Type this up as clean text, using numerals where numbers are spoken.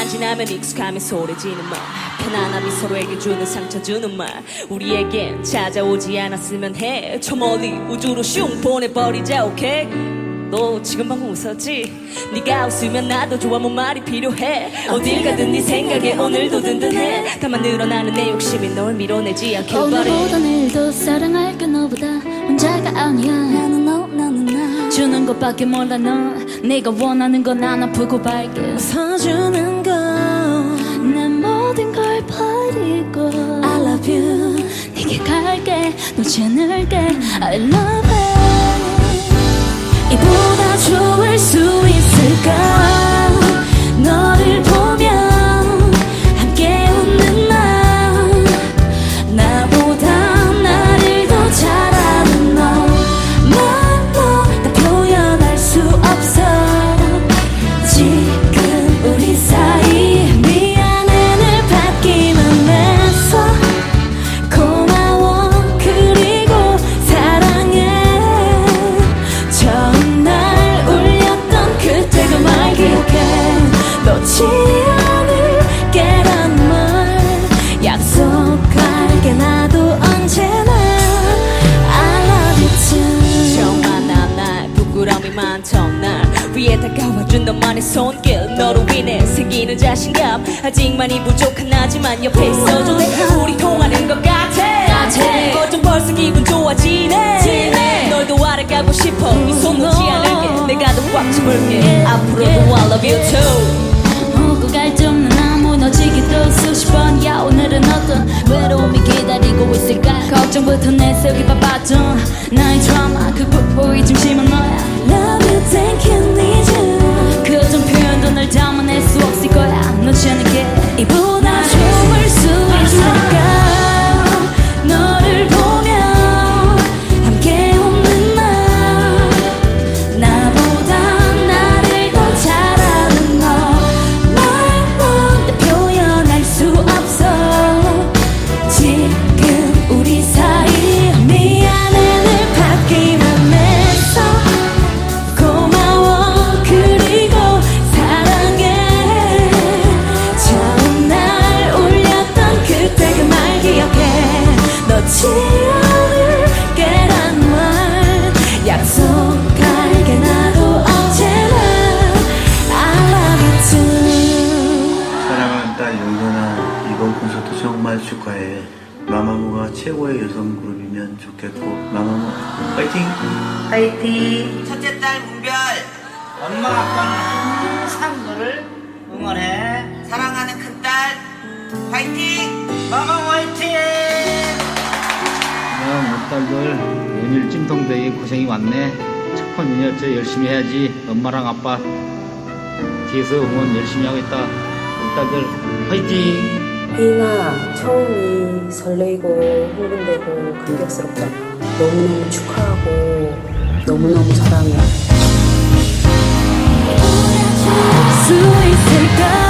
시간 지나면 익숙함이 소리지는 말 편안함이 서로에게 주는 상처 주는 말 우리에겐 찾아오지 않았으면 해 저 멀리 우주로 슝 보내버리자 오케이 너 지금 방금 웃었지? 네가 웃으면 나도 좋아 뭔 말이 필요해 어딜 가든 네 생각에 오늘도 든든해 다만 늘어나는 내 욕심이 널 밀어내지 않길 바래 오늘보다 내일도 사랑할게 너보다 혼자가 아니야 나는 너 나는 나 주는 것밖에 몰라 넌 네가 원하는 건 안 아프고 밝게 웃어주는 건내 모든 걸 버리고 I love you 네게 갈게 놓지 않을게 I love you 이보다 좋을 수 있을까 너를 보면 함께 웃는 나 나보다 나를 더 잘 아는 너 말로 다 표현할 수 없어 지금 우리 사이 미안해를 받기만 했어 고마워 그리고 사랑해 처음 날 울렸던 그때 그 말 기억해 놓지 않을게란 말 약속할게 나도 언제나 I love you too 처음 만난 날 부끄러움이 많던 날 위에 다가와준 너만의 손길 너로 인해 생기는 자신감 아직 많이 부족한 나지만 옆에 있어줘 내 우리 통하는 것 같아 어쩜 벌써 기분 좋아지네 널 더 알아가고 싶어 이 손 놓지 않을게 내가 더 꽉 잡을게 앞으로도 I love you too 오고 갈 데 없는 나 무너지기도 수십 번야 오늘은 어떤 외로움이 기다리고 있을까 걱정부터 내 속에 바빠져 나의 드라마 그 폭포의 중심은 너야 Love you, thank you, need you 그 어떤 표현도 널 담아낼 수 없을 거야 놓지 않을게 이보다 좋을 수 있을까 너를 보면 함께 웃는 나 나보다 나를 더 잘 아는 너 말로 다 표현할 수 없어 지금 우리 사이 미안해를 받기만 했어 고마워 그리고 사랑해 처음 날 울렸던 그때 그 말 기억해 놓지 않을게란 말 약속할게 나도 언제나 I love you too 사랑하는 딸 영선아 이번 콘서트 정말 축하해 마마무가 최고의 여성 그룹이면 좋겠고 마마무 파이팅! 파이팅! 첫째 딸 문별 엄마 아빠는 항상 너를 응원해. 사랑하는 큰딸 파이팅! 마마 화이팅! 우리 딸들 연일 찜통대에 고생이 많네. 첫 번이었죠. 열심히 해야지. 엄마랑 아빠 뒤에서 응원 열심히 하겠다. 우리 딸들 화이팅! 혜인아, 처음이 설레이고 흥분되고 감격스럽다. 너무너무 축하하고 너무너무 사랑해. 수 있을까